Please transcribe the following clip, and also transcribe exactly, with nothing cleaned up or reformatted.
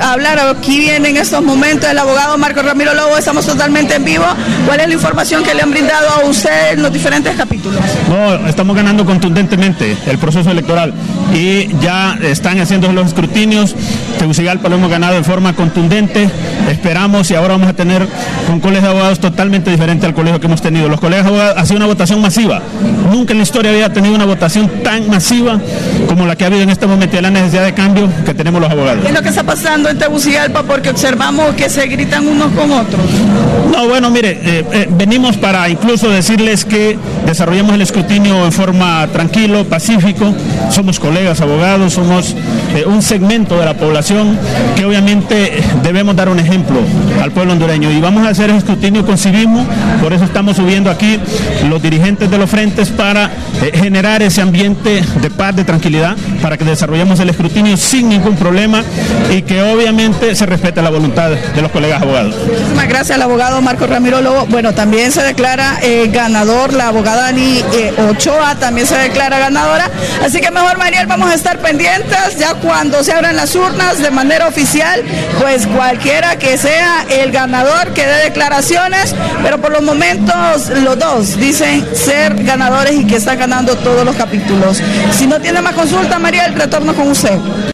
a hablar. Aquí viene en estos momentos el abogado Marco Ramiro Lobo, estamos totalmente en vivo. ¿Cuál es la información que le han brindado a usted en los diferentes capítulos? No, estamos ganando contundentemente el proceso electoral y ya están haciendo los escrutinios. Tegucigalpa lo hemos ganado de forma contundente. Esperamos y ahora vamos a tener un colegio de abogados totalmente diferente al colegio que hemos tenido. Los colegios de abogados ha sido una votación masiva. Nunca en la historia había tenido una votación tan masiva como la que ha habido en este momento y la necesidad de cambio que tenemos los abogados. ¿Qué es lo que está pasando en Tegucigalpa? Porque observamos que se gritan unos con otros. No, bueno, mire, eh, eh, venimos para incluso decirles que desarrollemos el escrutinio en forma tranquilo, pacífico. Somos colegas abogados, somos eh, un segmento de la población que obviamente debemos dar un ejemplo al pueblo hondureño y vamos a hacer el escrutinio con civismo. Por eso estamos subiendo aquí los dirigentes de los frentes para eh, generar ese ambiente de paz, de tranquilidad, para que desarrollemos el escrutinio sin ningún problema y que obviamente se respete la voluntad de los colegas abogados. Muchísimas gracias al abogado Marco Ramiro Lobo. Bueno, también se declara eh, ganador la abogada Ani eh, Ochoa, también se declara ganadora. Así que mejor, Mariel, vamos a estar pendientes ya cuando se abran las urnas de manera oficial, pues cualquiera que sea el ganador que dé declaraciones, pero por los momentos los dos dicen ser ganadores y que están ganando todos los capítulos. Si no tiene más consulta, Mariel, retorno con usted.